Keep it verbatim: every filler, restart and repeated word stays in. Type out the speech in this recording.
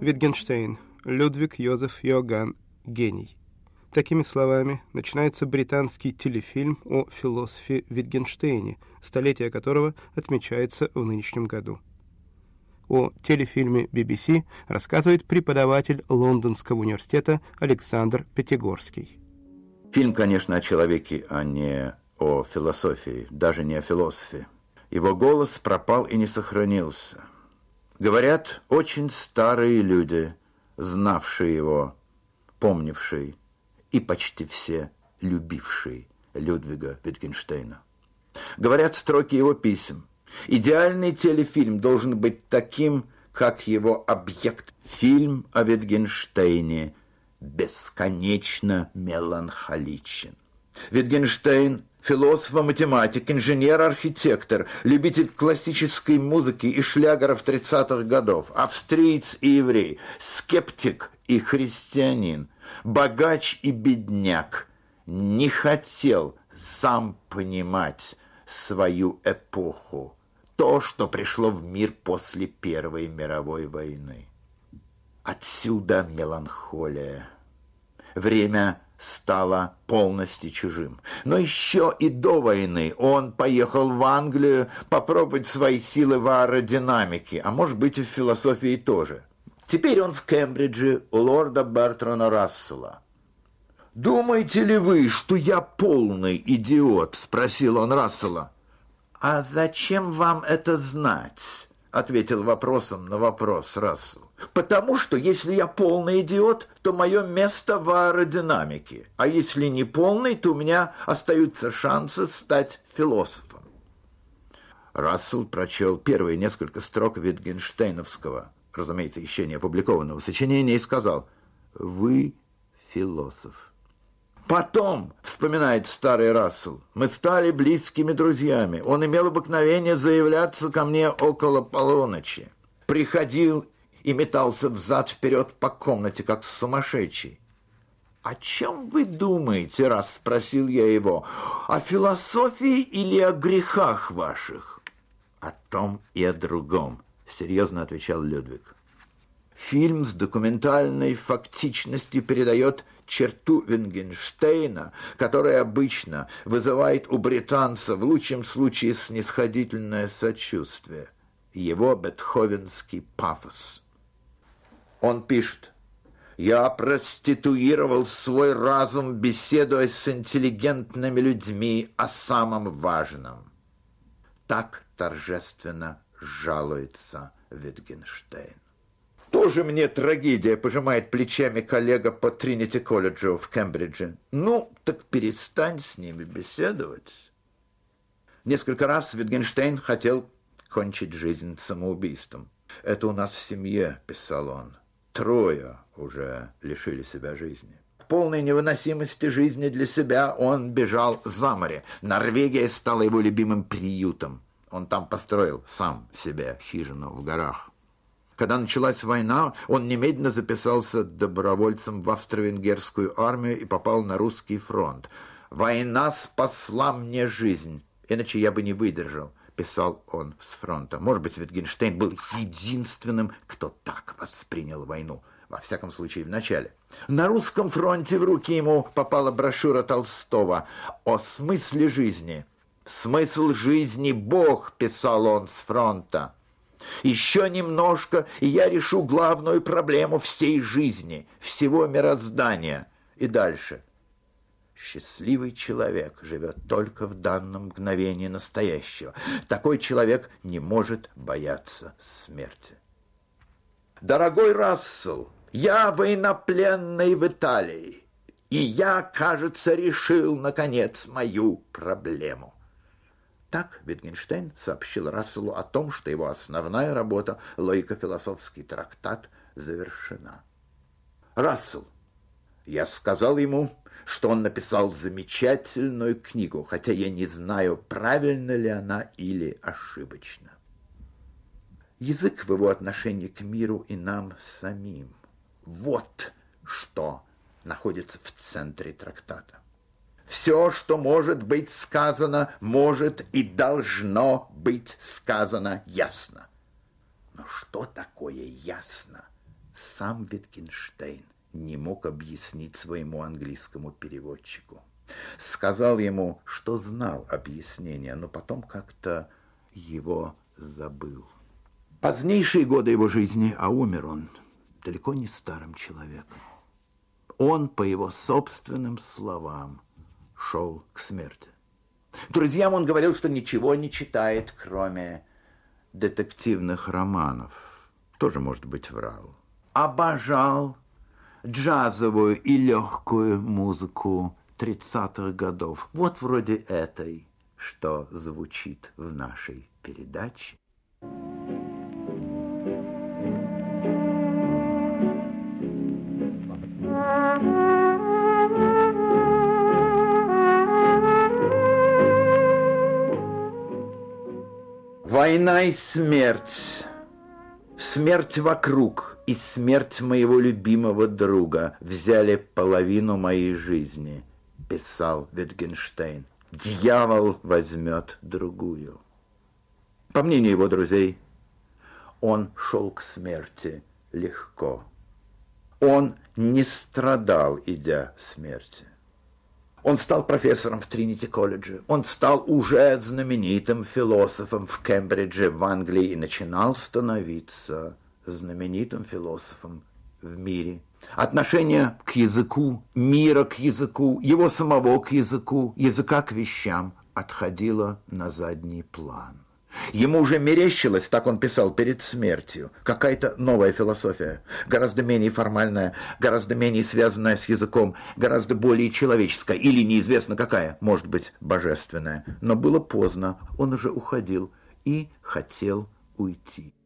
Wittgenstein. Людвиг Йозеф Иоганн. Гений. Такими словами начинается британский телефильм о философе Wittgensteinе, столетие которого отмечается в нынешнем году. О телефильме би би си рассказывает преподаватель Лондонского университета Александр Пятигорский. Фильм, конечно, о человеке, а не о философии, даже не о философе. Его голос пропал и не сохранился. Говорят, очень старые люди, знавшие его, помнившие и почти все любившие Людвига Wittgensteina. Говорят строки его писем. Идеальный телефильм должен быть таким, как его объект. Фильм о Wittgensteiне бесконечно меланхоличен. Wittgenstein – философ-математик, инженер-архитектор, любитель классической музыки и шлягеров тридцатых годов, австриец и еврей, скептик и христианин, богач и бедняк, не хотел сам понимать свою эпоху, то, что пришло в мир после Первой мировой войны. Отсюда меланхолия. Время стало полностью чужим. Но еще и до войны он поехал в Англию попробовать свои силы в аэродинамике, а может быть и в философии тоже. Теперь он в Кембридже у лорда Бертрана Рассела. «Думаете ли вы, что я полный идиот?» – спросил он Рассела. «А зачем вам это знать?» – ответил вопросом на вопрос Рассел. «Потому что, если я полный идиот, то мое место в аэродинамике, а если не полный, то у меня остаются шансы стать философом». Рассел прочел первые несколько строк Wittgensteiновского, разумеется, еще не опубликованного сочинения, и сказал: «Вы философ». Потом, вспоминает старый Рассел, мы стали близкими друзьями. Он имел обыкновение заявляться ко мне около полуночи. Приходил и метался взад-вперед по комнате, как сумасшедший. «О чем вы думаете?» – раз спросил я его. «О философии или о грехах ваших?» «О том и о другом», – серьезно отвечал Людвиг. Фильм с документальной фактичностью передает черту Wittgensteina, которая обычно вызывает у британца в лучшем случае снисходительное сочувствие, его бетховенский пафос. Он пишет: «Я проституировал свой разум, беседуя с интеллигентными людьми о самом важном». Так торжественно жалуется Wittgenstein. «Тоже мне трагедия», — пожимает плечами коллега по Тринити-колледжу в Кембридже. «Ну, так перестань с ними беседовать». Несколько раз Wittgenstein хотел кончить жизнь самоубийством. «Это у нас в семье», — писал он. «Трое уже лишили себя жизни». В полной невыносимости жизни для себя он бежал за море. Норвегия стала его любимым приютом. Он там построил сам себе хижину в горах. Когда началась война, он немедленно записался добровольцем в австро-венгерскую армию и попал на русский фронт. «Война спасла мне жизнь, иначе я бы не выдержал», – писал он с фронта. Может быть, Wittgenstein был единственным, кто так воспринял войну, во всяком случае в начале. На русском фронте в руки ему попала брошюра Толстого о смысле жизни. «Смысл жизни – Бог», – писал он с фронта. «Еще немножко, и я решу главную проблему всей жизни, всего мироздания». И дальше. Счастливый человек живет только в данном мгновении настоящего. Такой человек не может бояться смерти. «Дорогой Рассел, я военнопленный в Италии, и я, кажется, решил, наконец, мою проблему». Так Wittgenstein сообщил Расселу о том, что его основная работа, логико-философский трактат, завершена. Рассел. Я сказал ему, что он написал замечательную книгу, хотя я не знаю, правильно ли она или ошибочна. Язык в его отношении к миру и нам самим. Вот что находится в центре трактата. Все, что может быть сказано, может и должно быть сказано ясно. Но что такое ясно? сам Wittgenstein не мог объяснить своему английскому переводчику. Сказал ему, что знал объяснение, но потом как-то его забыл. Позднейшие годы его жизни, а умер он далеко не старым человеком. Он, по его собственным словам, шел к смерти. Друзьям он говорил, что ничего не читает, кроме детективных романов. Тоже, может быть, врал. Обожал джазовую и легкую музыку тридцатых годов. Вот вроде этой, что звучит в нашей передаче. Война и смерть, смерть вокруг и смерть моего любимого друга взяли половину моей жизни, писал Wittgenstein. Дьявол возьмет другую. По мнению его друзей, он шел к смерти легко. Он не страдал, идя смерти. Он стал профессором в Тринити-колледже. Он стал уже знаменитым философом в Кембридже, в Англии, и начинал становиться знаменитым философом в мире. Отношение к языку, мира к языку, его самого к языку, языка к вещам отходило на задний план. Ему уже мерещилось, так он писал перед смертью, какая-то новая философия, гораздо менее формальная, гораздо менее связанная с языком, гораздо более человеческая, или неизвестно какая, может быть, божественная. Но было поздно, он уже уходил и хотел уйти.